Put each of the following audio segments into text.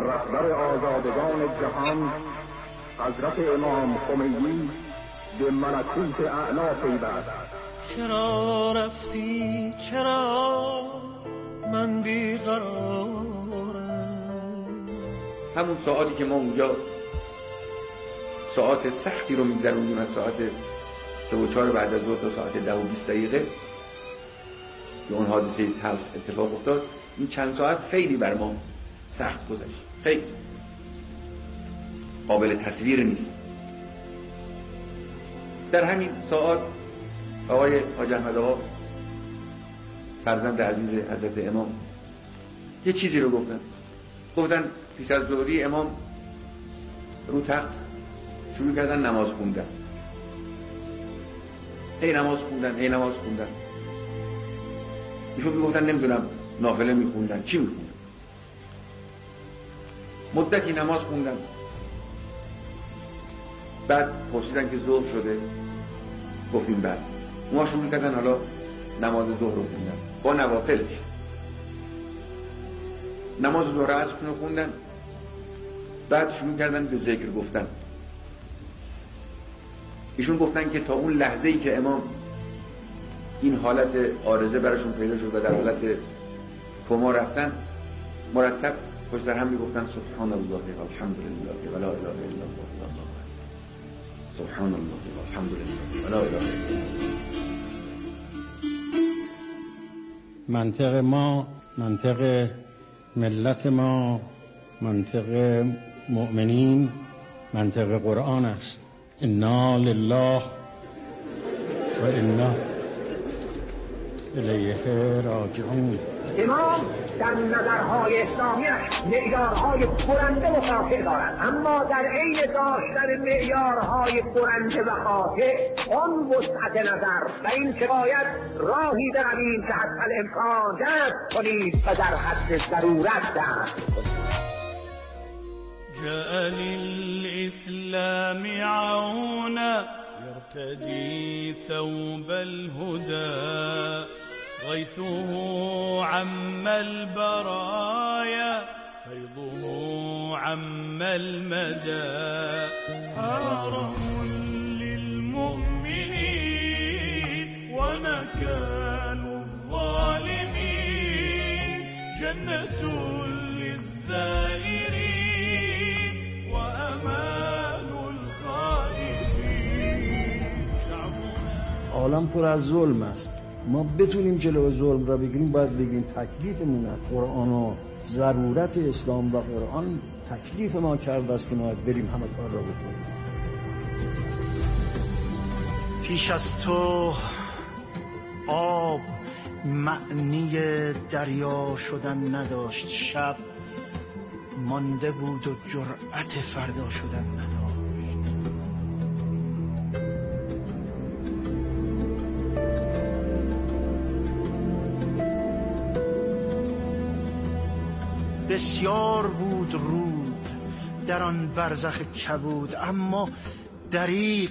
رهبر آزادگان جهان حضرت امام خمینی به ملکوت اعلی پیوست. چرا رفتی چرا من بیقرارم؟ همون ساعتی که ما اونجا ساعت سختی رو می‌گذروندیم، از ساعت 3 و 4 بعد از ظهر تا ساعت 10 و 20 دقیقه که اون حادثه تلخ اتفاق افتاد، این چند ساعت خیلی بر ما سخت گذشت، خیلی قابل تصویر نیست. در همین ساعت آقای حاج احمد آقا فرزند عزیز حضرت امام یه چیزی رو گفتن پیش از ظهری امام رو تخت شروع کردن نماز خوندن، نماز خوندن. ایشون میگفتن نمیدونم نافله میخوندن، چی میخوندن. مدتی نماز خوندن، بعد پرسیدن که ظهر شده، گفتیم بعد. اونا شروع کردن حالا نماز ظهر رو خوندن با نوافلش. نماز ظهر عصرشون رو خوندن، بعد شروع کردن به ذکر گفتن. ایشون گفتن که تا اون لحظه‌ای که امام این حالت عارضه براشون پیدا شد و در حالت کما رفتن، مرتب پشت سر هم میگفتن سبحان الله و الحمد لله و لا اله الا الله، سبحان الله و الحمد لله و لا اله الا الله. منطق ما، منطق ملت ما، منطق مؤمنین، منطق قرآن است. انا لله و انا الیه راجعون. امام در نظرهای اسلامیش معیارهای برنده و قاطع دارد، اما در عین داشتن معیارهای برنده و قاطع آن وسعت نظر و این که باید راهی برویم که حتی الامکان دست کنید و در حد ضرورت دست کنید. جاء للإسلام عونا يرتدي ثوب الهدى غيثه عم البرايا فيضه عم المدى حرم للمؤمنين ومكان الظالمين جنة للزائرين وأمان الخائفين. عالم پر از ظلم است. ما بتونیم جلو ظلم را بگیریم، باید بگیم تکلیفمون از قرآن و ضرورت اسلام و قرآن تکلیف ما کرده است که ما بریم همه کار را بکنیم. پیش از تو آب معنی دریا شدن نداشت، شب مانده بود و جرأت فردا شدن نداشت. بسیار بود رود در آن برزخ کبود، اما دریغ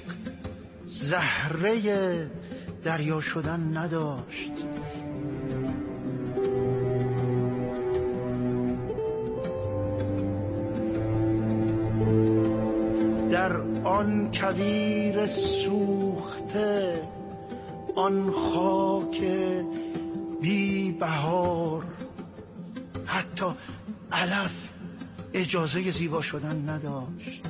زهره دریا شدن نداشت. در آن کویر سوخته، آن خاک بی بهار، حتی علف اجازه زیبا شدن نداشت.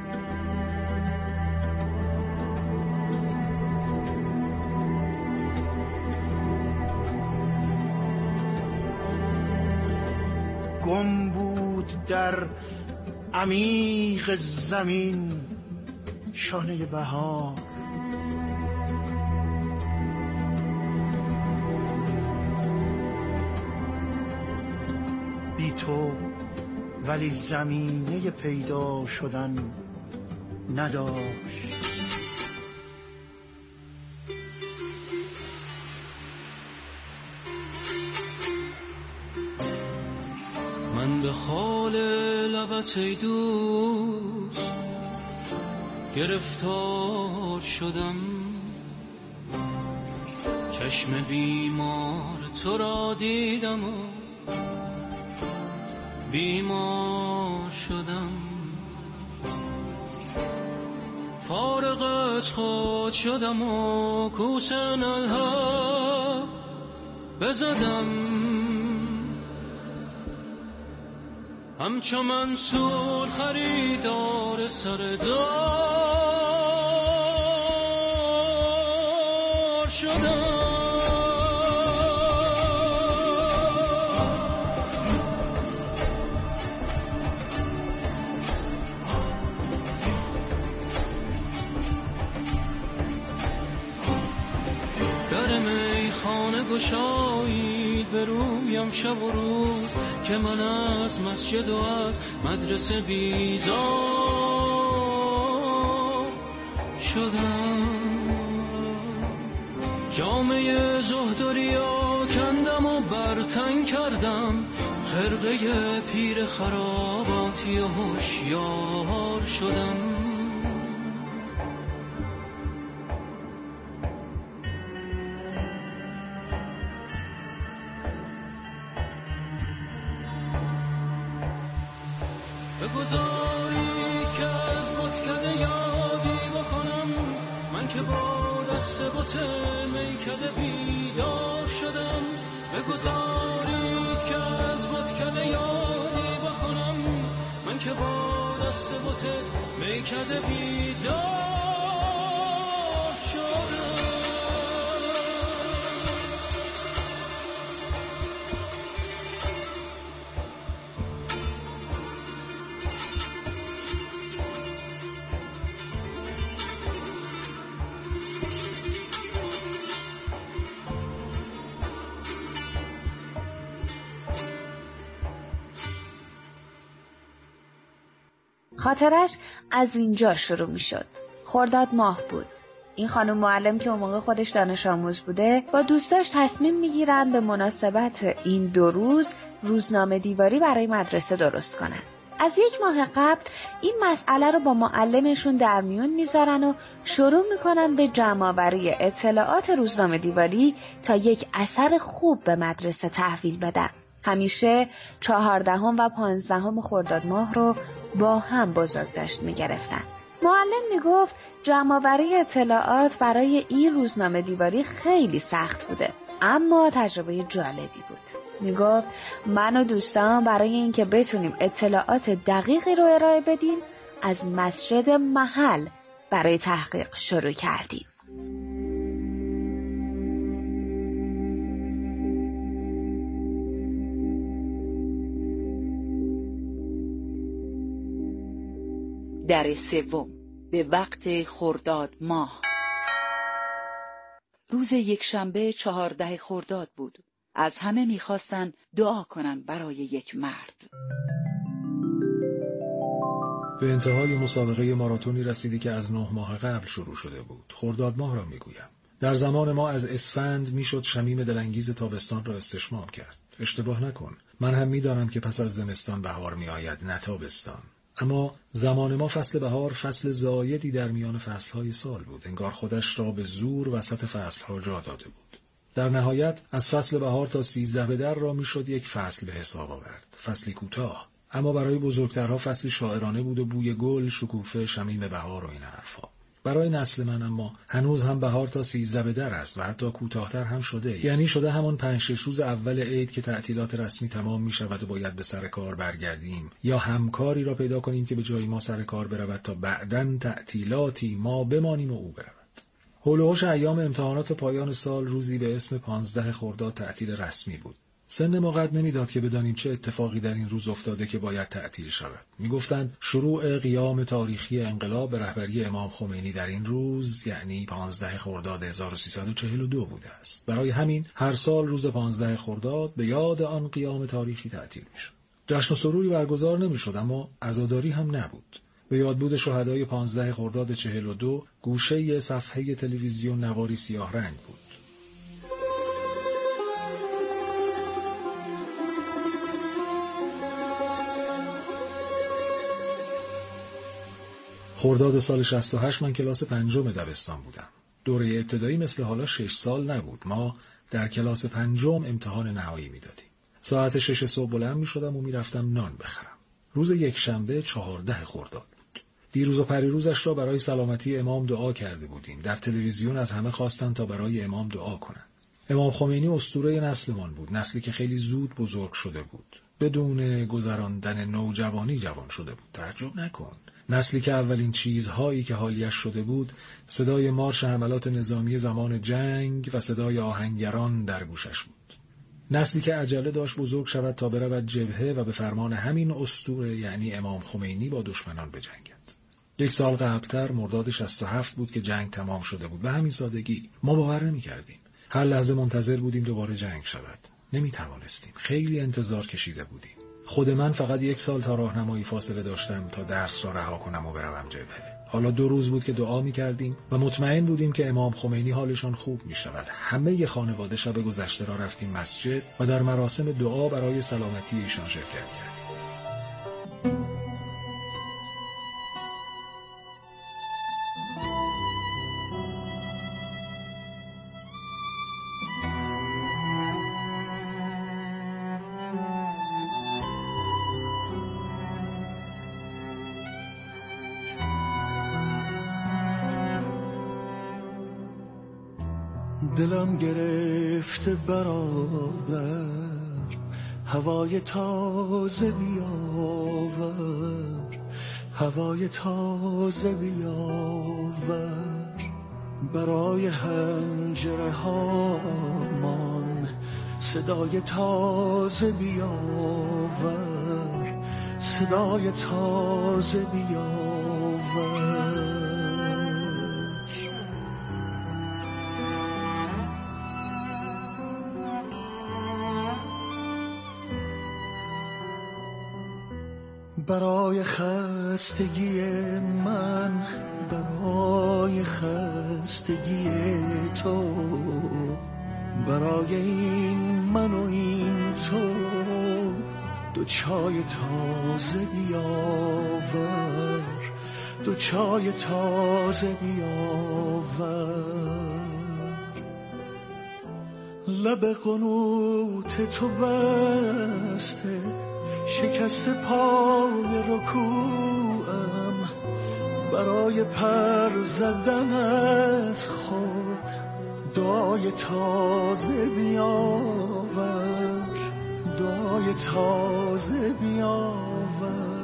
گم بود در عمیق زمین شانه بهار، بی تو ولی زمینه پیدا شدن نداشت. من به خال لبت ای دوست گرفتار شدم، چشم بیمار تو را دیدم و بیمار از خود شدم و کوسن الحق بزدم، همچو منصور خریدار سر دار شدم. در میخانه گشایید به رویم شب و روز، که من از مسجد و از مدرسه بیزار شدم. جامعه زهد و ریا کندم و برتن کردم، خرقه پیر خراباتی و هوشیار شدم. بگذارید که از بتکده یادی بکنم، من که با دست بت میکده بیدار شدم. بگذارید که از بتکده یادی بکنم، من که با دست بت میکده بیدار شدم. خاطرش از اینجا شروع می شد. خرداد ماه بود. این خانم معلم که اون موقع خودش دانش آموز بوده با دوستاش تصمیم می گیرن به مناسبت این 2 روز روزنامه دیواری برای مدرسه درست کنن. از 1 ماه قبل این مسئله رو با معلمشون در میون میذارن و شروع میکنن به جمع‌آوری اطلاعات روزنامه دیواری تا یک اثر خوب به مدرسه تحویل بدن. همیشه 14 و 15 خرداد ماه رو با هم بزرگداشت میگرفتن. معلم میگفت جمع‌آوری اطلاعات برای این روزنامه دیواری خیلی سخت بوده، اما تجربه جالبی بود. میگفت من و دوستان برای اینکه بتونیم اطلاعات دقیقی رو ارائه بدیم از مسجد محل برای تحقیق شروع کردیم. در 3 به وقت خرداد ماه. روز یکشنبه 14 خرداد بود. از همه میخواستن دعا کنن برای یک مرد. به انتهای مسابقه ماراتونی رسیدی که از 9 ماه قبل شروع شده بود. خرداد ماه را میگویم. در زمان ما از اسفند میشد شمیم دلانگیز تابستان را استشمام کرد. اشتباه نکن. من هم میدانم که پس از زمستان بهار میآید، نه تابستان. اما زمان ما فصل بهار فصل زایدی در میان فصلهای سال بود. انگار خودش را به زور وسط فصلها جا داده بود. در نهایت از فصل بهار تا 13 به در را میشد یک فصل به حساب آورد. فصلی کوتاه، اما برای بزرگترها فصلی شاعرانه بود و بوی گل، شکوفه، شمیم بهار و این حرفا. برای نسل من اما هنوز هم بهار تا 13 به در است و حتی کوتاه‌تر هم شده. یعنی شده همان 5-6 روز اول عید که تعطیلات رسمی تمام می شود و باید به سر کار برگردیم یا همکاری را پیدا کنیم که به جای ما سر کار برود تا بعداً تعطیلاتی ما بمانیم و او برود. هول و هوش ایام امتحانات پایان سال روزی به اسم 15 خرداد تعطیل رسمی بود. سن ما قد نمیداد که بدانیم چه اتفاقی در این روز افتاده که باید تعطیل شود. میگفتند شروع قیام تاریخی انقلاب به رهبری امام خمینی در این روز یعنی 15 خرداد 1342 بوده است. برای همین هر سال روز 15 خرداد به یاد آن قیام تاریخی تعطیل میشد. جشن و سروری برگزار نمیشد، اما عزاداری هم نبود. به یادبود شهدای 15 خرداد 42 گوشه صفحه تلویزیون نواری سیاه رنگ بود. خرداد سال 68 من کلاس 5 دبستان بودم. دوره ابتدایی مثل حالا 6 سال نبود. ما در کلاس 5 امتحان نهایی میدادیم. ساعت 6 صبح بلند می شدم و می رفتم نان بخرم. روز یکشنبه 14 خرداد بود. دیروز و پریروزش را برای سلامتی امام دعا کرده بودیم. در تلویزیون از همه خواستند تا برای امام دعا کنند. امام خمینی اسطوره نسلمان بود، نسلی که خیلی زود بزرگ شده بود. بدون گذراندن نوجوانی جوان شده بود. تعجب نکن. نسلی که اولین چیزهایی که حالیش شده بود صدای مارش حملات نظامی زمان جنگ و صدای آهنگران در گوشش بود. نسلی که عجله داشت بزرگ شود تا برود جبهه و به فرمان همین اسطوره یعنی امام خمینی با دشمنان بجنگد. 1 سال قبلتر مرداد 67 بود که جنگ تمام شده بود. به همین سادگی ما باور نمی‌کردیم. هر لحظه منتظر بودیم دوباره جنگ شود. نمی‌توانستیم. خیلی انتظار کشیده بودیم. خود من فقط 1 سال تا راهنمایی فاصله داشتم تا درس را رها کنم و بروم جبهه. حالا 2 روز بود که دعا می‌کردیم و مطمئن بودیم که امام خمینی حالشان خوب می‌شود. همه خانواده شب گذشته را رفتیم مسجد و در مراسم دعا برای سلامتی ایشان شرکت کردیم. دلم گرفته برادر، هوای تازه بیاور، هوای تازه بیاور، برای حنجره هامان صدای تازه بیاور، صدای تازه بیاور. برای خستگی من، برای خستگی تو، برای این من و این تو، 2 چای تازه بیاور، 2 چای تازه بیاور. لب قنوت تو بسته، شکست پای رکوعم، برای پر زدن از خود دعای تازه بیاور، دعای تازه بیاور.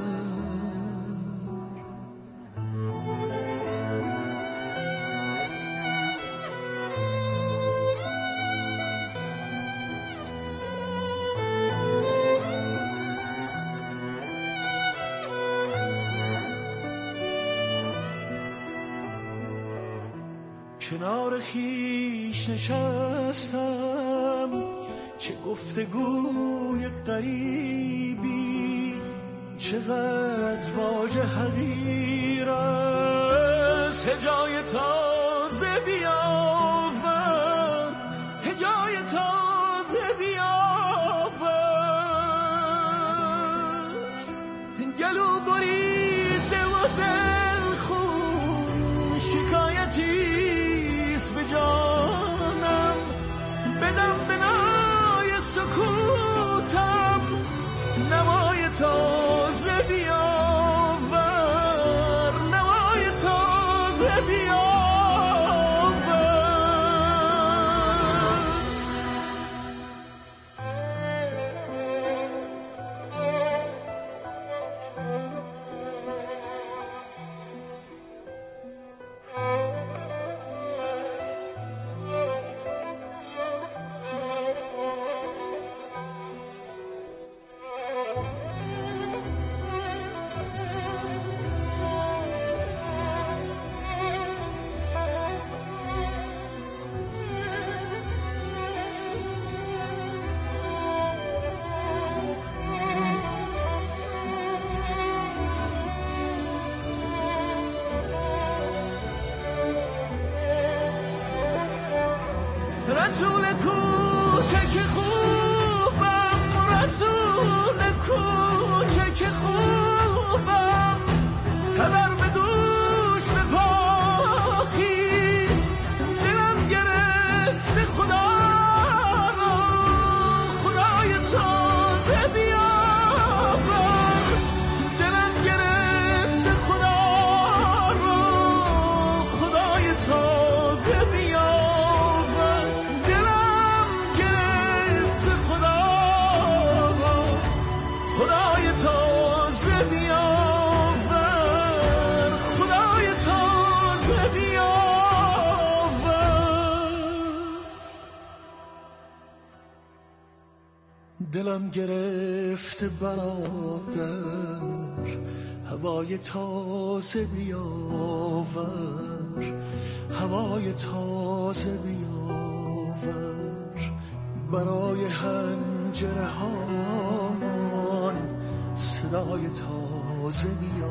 کنار خویش نشستم، چه گفتگوی غریبی، چقدر واژه حقیر است. هجای تازه بیاور، هجای تازه بیاور. گلو بریده و دلخون شکایتی به جانم، بدم بنای سکوتم نوای تازه بیاور، نوای تازه بیاور. رسول کوچک خوبم، رسول کوچک خوبم، خبر به دوش به پاخیز، دلم گرفته خدا را، خدای تازه بیاور، دلم گرفته خدا دلم گرفته برادر، هوای تازه بیاور، هوای تازه بیاور، برای حنجره هامان صدای تازه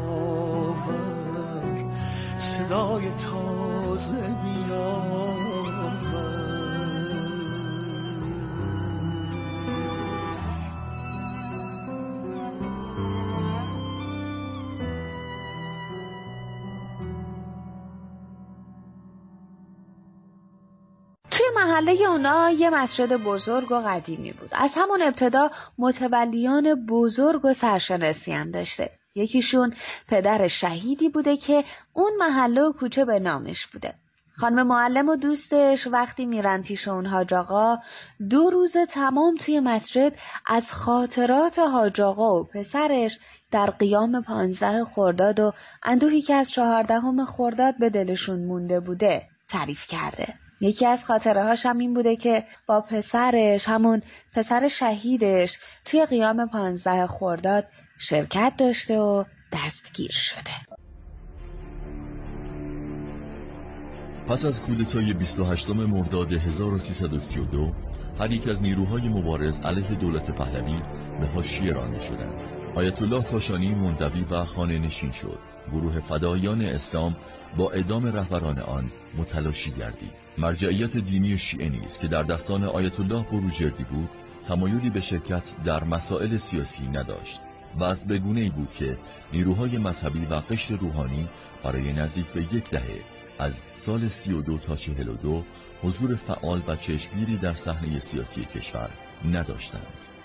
بیاور، صدای تازه بیاور. محله اونا یه مسجد بزرگ و قدیمی بود. از همون ابتدا متولیان بزرگ و سرشناسی هم داشته. یکیشون پدر شهیدی بوده که اون محله و کوچه به نامش بوده. خانم معلم و دوستش وقتی میرن پیش اون حاج آقا 2 روز تمام توی مسجد از خاطرات حاج آقا و پسرش در قیام 15 خرداد و اندوهی که از 14 خرداد به دلشون مونده بوده تعریف کرده. یکی از خاطره هاش هم این بوده که با پسرش، همون پسر شهیدش، توی قیام 15 خرداد شرکت داشته و دستگیر شده. پس از کودتای 28 مرداد 1332 هر یک از نیروهای مبارز علیه دولت پهلوی به حاشیه رانده شدند. آیت الله کاشانی منزوی و خانه نشین شد. گروه فدایان اسلام با اعدام رهبران آن متلاشی گردید. مرجعیت دینی شیعه نیز که در دستان آیت الله بروجردی بود تمایلی به شرکت در مسائل سیاسی نداشت. وضع بگونه‌ای بود که نیروهای مذهبی و قشر روحانی برای نزدیک به 1 دهه از سال 32 تا 42 حضور فعال و چشمگیری در صحنه سیاسی کشور نداشتند.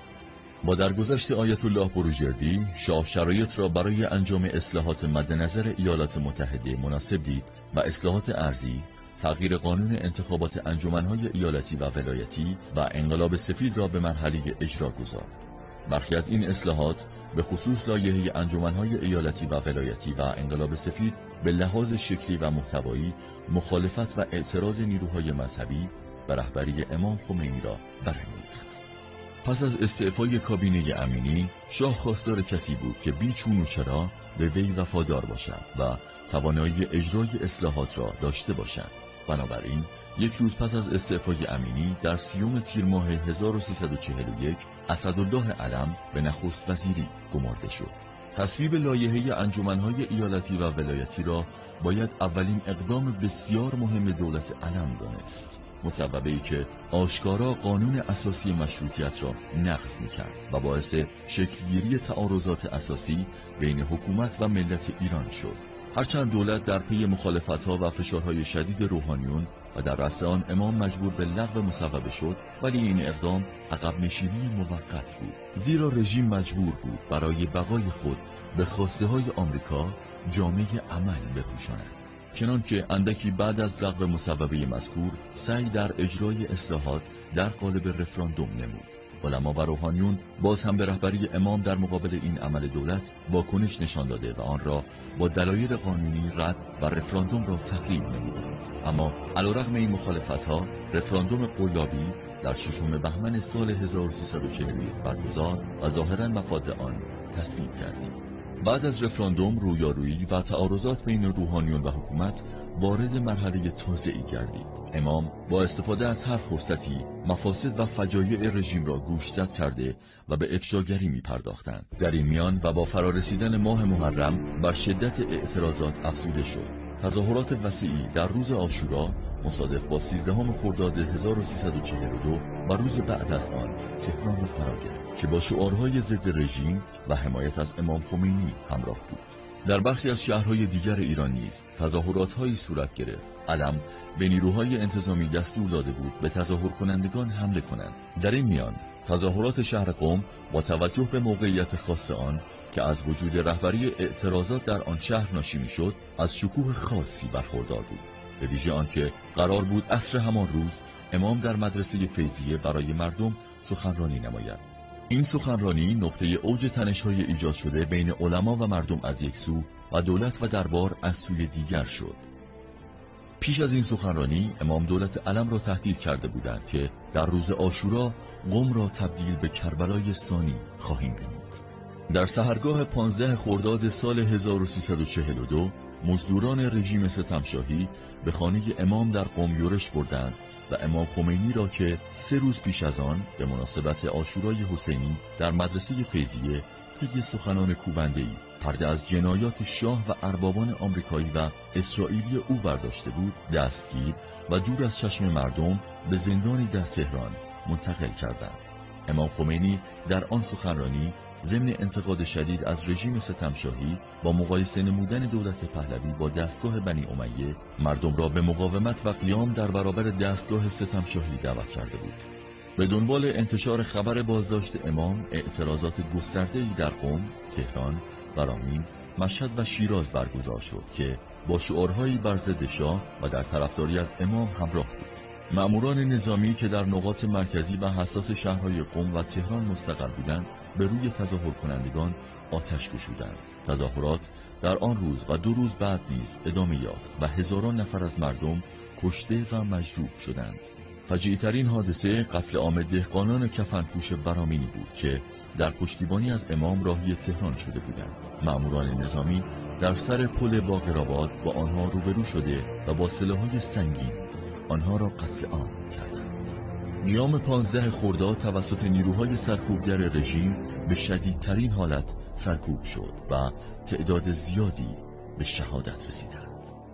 با درگذشت آیت الله بروجردی شاه شرایط را برای انجام اصلاحات مد نظر ایالات متحده مناسب دید و اصلاحات ارضی، تغییر قانون انتخابات انجمنهای ایالتی و ولایتی و انقلاب سفید را به مرحله اجرا گذارد. برخی از این اصلاحات به خصوص لایحه انجمنهای ایالتی و ولایتی و انقلاب سفید به لحاظ شکلی و محتوایی مخالفت و اعتراض نیروهای مذهبی و رهبری امام خمینی را برانگیخت. پس از استعفای کابینه امینی شاه خواستار کسی بود که بی چون و چرا به وی وفادار باشد و توانایی اجرای اصلاحات را داشته باشد. بنابراین 1 روز پس از استعفای امینی در 30 تیر ماه 1341 اسدالله علم به نخست وزیری گمارده شد. تصویب لایحه انجمنهای ایالتی و ولایتی را باید اولین اقدام بسیار مهم دولت علم دانست. مسببه‌ای که آشکارا قانون اساسی مشروطیت را نقض می‌کرد و باعث شکلگیری تعارضات اساسی بین حکومت و ملت ایران شد. هرچند دولت در پی مخالفت‌ها و فشارهای شدید روحانیون و در رأس آن امام مجبور به لغو مصوبه شد، ولی این اقدام عقب نشینی موقت بود، زیرا رژیم مجبور بود برای بقای خود به خواسته‌های آمریکا جامه عمل بپوشاند. چنانکه اندکی بعد از لغو مصوبه مذکور سعی در اجرای اصلاحات در قالب رفراندوم نمود. علما و روحانیون باز هم به رهبری امام در مقابل این عمل دولت واکنش نشان داده و آن را با دلایل قانونی رد و رفراندوم را تحریم نمودند. اما علیرغم این مخالفت‌ها رفراندوم قلابی در 6 بهمن سال 1341 برگزار و ظاهراً مفاد آن تصویب گردید. بعد از رفراندوم رویارویی و تعارضات بین روحانیون و حکومت وارد مرحله تازه‌ای گردید. امام با استفاده از هر فرصتی مفاسد و فجایع رژیم را گوشزد کرده و به افشاگری می پرداختند. در این میان و با فرارسیدن ماه محرم بر شدت اعتراضات افزوده شد. تظاهرات وسیعی در روز عاشورا مصادف با 13 خرداد 1342 و روز بعد از آن تهران را فرا گرفت که با شعارهای ضد رژیم و حمایت از امام خمینی همراه بود. در برخی از شهرهای دیگر ایران نیز تظاهرات‌هایی صورت گرفت. علم به نیروهای انتظامی دستور داده بود به تظاهر کنندگان حمله کنند. در این میان تظاهرات شهر قم با توجه به موقعیت خاص آن که از وجود رهبری اعتراضات در آن شهر ناشی می‌شد، از شکوه خاصی برخوردار بود. به ویژه آنکه قرار بود عصر همان روز امام در مدرسه فیضیه برای مردم سخنرانی نماید. این سخنرانی نقطه اوج تنش‌های ایجاد شده بین علما و مردم از یک سو و دولت و دربار از سوی دیگر شد. پیش از این سخنرانی امام دولت علم را تهدید کرده بودند که در روز عاشورا قم را تبدیل به کربلای ثانی خواهیم نمود. در سحرگاه 15 خرداد سال 1342 مزدوران رژیم ستمشاهی به خانه امام در قم یورش بردند و امام خمینی را که 3 روز پیش از آن به مناسبت عاشورای حسینی در مدرسه فیضیه طی سخنان کوبنده‌ای پرده از جنایات شاه و اربابان آمریکایی و اسرائیلی او برداشته بود، دستگیر و دور از چشم مردم به زندانی در تهران منتقل کردند. امام خمینی در آن سخنرانی ضمن انتقاد شدید از رژیم ستمشاهی با مقایسه نمودن دولت پهلوی با دستگاه بنی امیه مردم را به مقاومت و قیام در برابر دستگاه ستمشاهی دعوت کرده بود. به دنبال انتشار خبر بازداشت امام اعتراضات گسترده‌ای در قم، تهران، برامین، مشهد و شیراز برگزار شد که با شعارهایی بر ضد شاه و در طرفداری از امام همراه بود. مأموران نظامی که در نقاط مرکزی و حساس شهرهای قم و تهران مستقر بودند به روی تظاهر کنندگان آتش گشودند. تظاهرات در آن روز و 2 روز بعد نیز ادامه یافت و هزاران نفر از مردم کشته و مجروح شدند. فجیع‌ترین حادثه قتل عام دهقانان کفنپوش برامینی بود که در پشتیبانی از امام راهی تهران شده بودند. مأموران نظامی در سر پل باقرآباد با آنها روبرو شده و با سلاح‌های سنگین آنها را قتل عام کردند. قیام 15 خرداد توسط نیروهای سرکوبگر رژیم به شدیدترین حالت سرکوب شد و تعداد زیادی به شهادت رسیدند.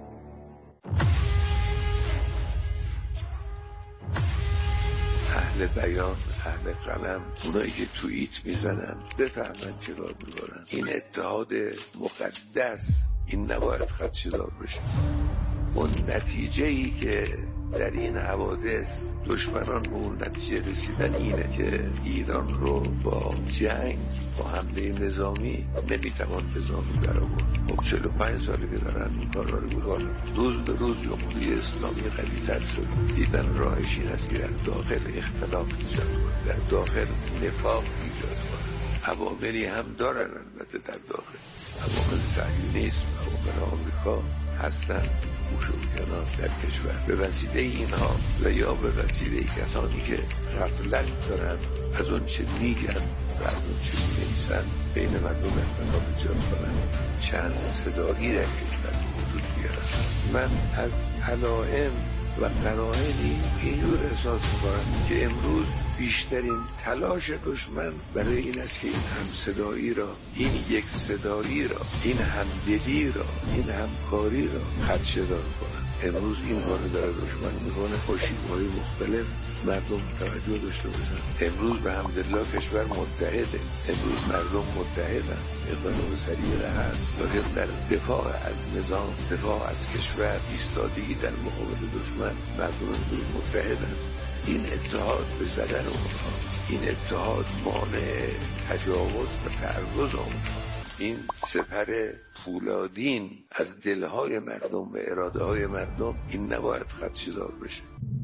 اهل بیان، اهل قلم، اونایی که توییت میزنن بفهمن چه کار میکنن. این اتحاد مقدس این نباید خدشه‌دار بشه. اون نتیجه‌ای که در این حوادث دشمنان به اون نتیجه رسیدن اینه که ایران رو با جنگ، با حمله نظامی نمیتوان به زانو درآورد. خب 45 ساله که دارن این کار رو میکنن. روز به روز جمهوری اسلامی قوی‌تر شد. دیدن راهش این است که در داخل اختلاف ایجاد کنه، در داخل نفاق ایجاد کنه. عواملی هم دارن البته در داخل، عوامل صهیونیسم، عوامل آمریکا هستن کنار در کشور. به وسیله اینها و یا به وسیله کسانی که غفلت دارن از اون چه میگن و از اون چه می‌نویسن بین مردم اختلاف ایجاد کنن، چند صدایی در کشور وجود بیارن. من از علائم و قرائنی اینجور احساس می‌کنم که امروز بیشترین تلاش دشمن برای این است که این همصدایی را، این یک صدایی را، این همدلی را، این همکاری را خدشه‌دار کنند. امروز این کار داره دشمن میکنه، خوشی‌های مختلف مردم توجه داشته باشن. امروز به حمدالله کشور متحده، امروز مردم متحدن، اقدام سریع هست، لکن در دفاع از نظام، دفاع از کشور، ایستادگی در مقابل دشمن مردم امروز متحدن. این اتحاد به زدن اونها، این اتحاد مانع تجاوز و تعرض اونها، این سپر پولادین از دلهای مردم و اراده های مردم این نباید خدشه‌دار بشه.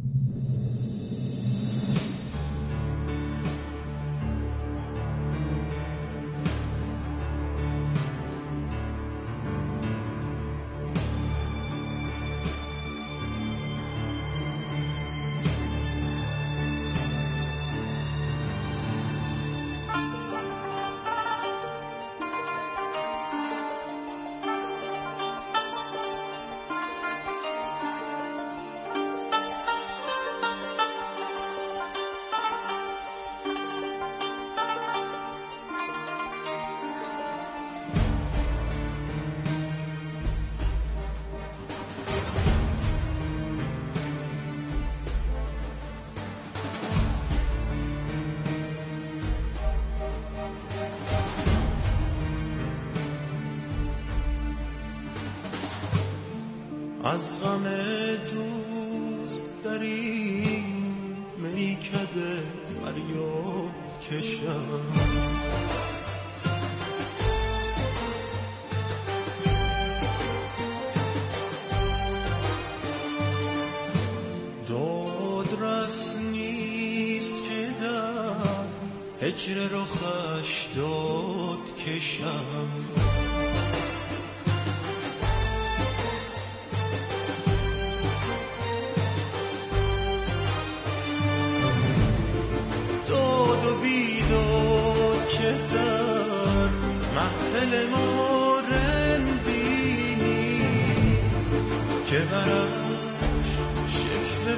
از غم دوست در این میکده فریاد کشم، دادرس نیست که در هجر رخش داد کشم.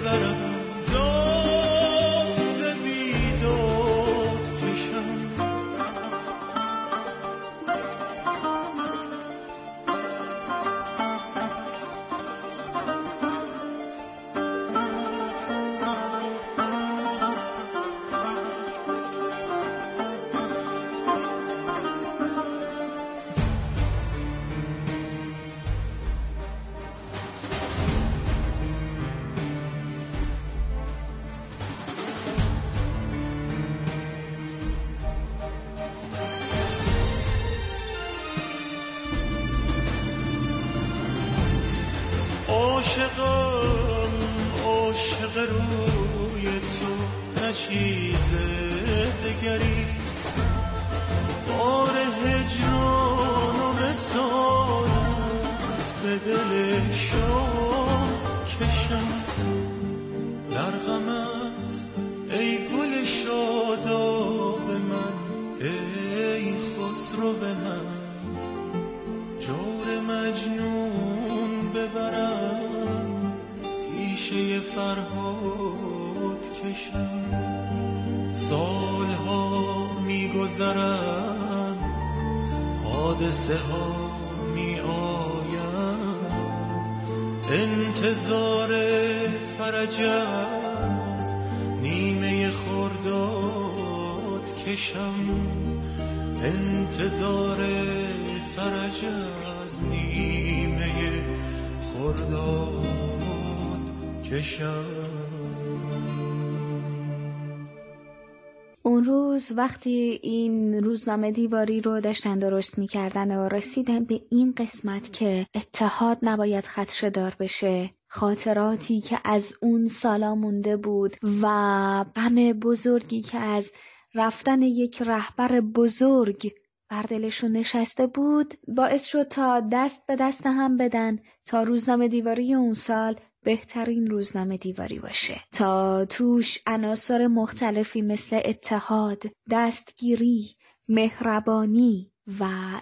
ببرم داد ز بیداد کشم. عاشقم عاشق روی تو نه چیز دگری، بار هجران و رسالت به دل شاد کشم. در غمت ای گل شاداب من، ای خسرو به من جور مجنون ببرم تیشه فرهاد کشم. سالها میگذرن حادثه ها می آیم، انتظار فرج از نیمه خرداد کشم. انتظار فرج از نیمه خرداد کشم. اون روز وقتی این روزنامه دیواری رو داشتن درست می‌کردن و رسیدن به این قسمت که اتحاد نباید خدشه‌دار بشه، خاطراتی که از اون سالا مونده بود و غم بزرگی که از رفتن یک رهبر بزرگ بر دلشون نشسته بود، باعث شد تا دست به دست هم بدن تا روزنامه دیواری اون سال بهترین روزنامه دیواری باشه، تا توش عناصر مختلفی مثل اتحاد، دستگیری، مهربانی و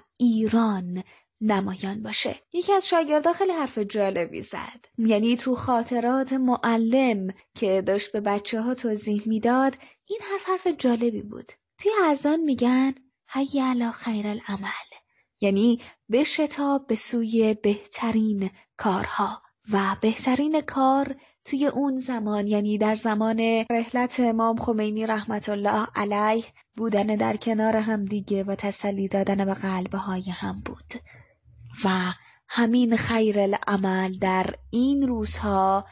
ایران نمایان باشه. یکی از شاگردا خیلی حرف جالبی زد، یعنی تو خاطرات معلم که داشت به بچه‌ها توضیح میداد این حرف جالبی بود. توی اذان میگن حی علی خیر العمل، یعنی بشتاب به سوی بهترین کارها. و بهترین کار توی اون زمان، یعنی در زمان رحلت امام خمینی رحمت الله علیه، بودن در کنار هم دیگه و تسلی دادن به قلبهای هم بود. و همین خیر العمل در این روزها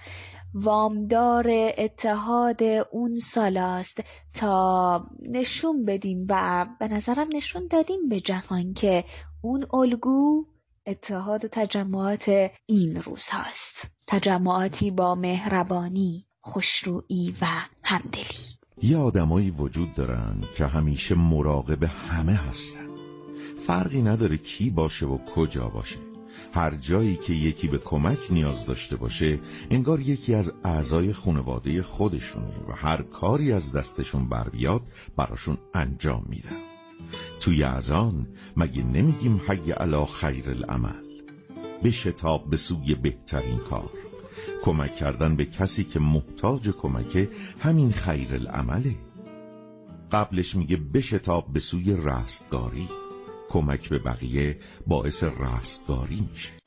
وامدار اتحاد اون سالاست تا نشون بدیم و به نظرم نشون دادیم به جهان که اون الگو اتحاد و تجمعات این روز هاست، تجمعاتی با مهربانی، خوشرویی و همدلی. یه آدمایی وجود دارن که همیشه مراقب همه هستن، فرقی نداره کی باشه و کجا باشه. هر جایی که یکی به کمک نیاز داشته باشه انگار یکی از اعضای خانواده خودشونه و هر کاری از دستشون بر بیاد براشون انجام میدن. توی اذان مگه نمیگیم حی علی خیر العمل، بشتاب به سوی بهترین کار. کمک کردن به کسی که محتاج کمکه همین خیر العمله. قبلش میگه بشتاب به سوی رستگاری، کمک به بقیه باعث رستگاری میشه.